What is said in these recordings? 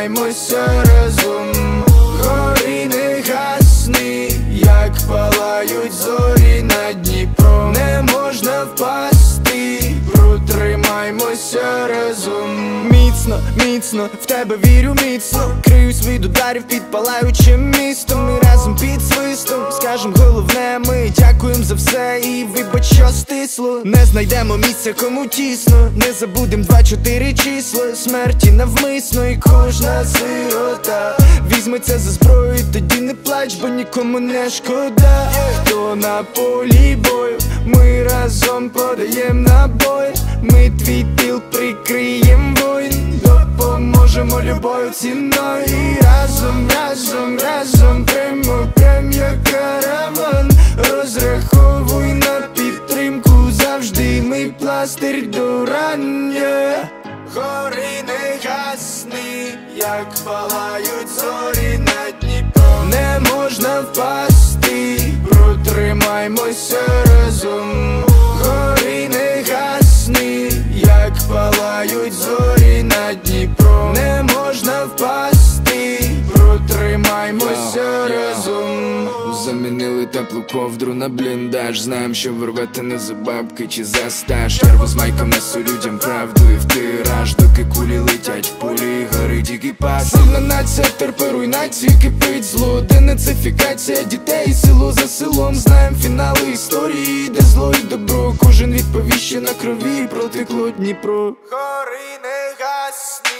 Протримаймося разом. Гори не гасни, як палають зорі над Дніпром. Не можна впасти, протримаймося разом. Міцно, міцно, в тебе вірю міцно. Криюсь від ударів під палаючим містом. Ми разом під свистом скажем головне: ми дякуємо за все і вибач, що стисло. Не знайдемо місця, кому тісно. Не забудем 2-4 числа смерті навмисно. І кожна сирота візьметься за зброю, і тоді не плач, бо нікому не шкода. Хто на полі бою, ми разом подаєм набої. Ми твій тил прикриєм воїн, допоможемо любою ціною. І разом, разом, разом прям як караван. Розраховуй на підтримку завжди, ми пластир до рання. Гори не гасни, як палають зорі над Дніпром. Не можна впасти, протримаймося разом. Гори не гасни, як палають зорі над Дніпром. Не можна впасти, протримаймося разом. Замінили теплу ковдру на бліндаж. Знаєм, що ви рвете не за бабки чи за стаж. Нерву з майком несу людям правду і в тираж. Доки кулі летять, в полі горить екіпаж. Сильна нація терпе руйнацію, кипить зло. Денацифікація дітей, село за селом. Знаєм фінали історії, де зло і добро. Кожен відповіще на крові, протекло Дніпро. Гори не гасни,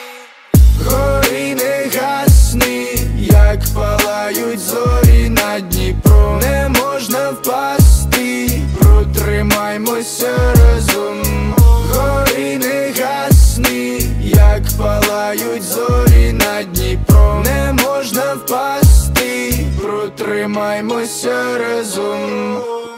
гори не гасни, як палають зорі над Дніпром. Не можна впасти, протримаймося разом. Гори не гасни, як палають зорі над Дніпром. Не можна впасти, протримаймося разом.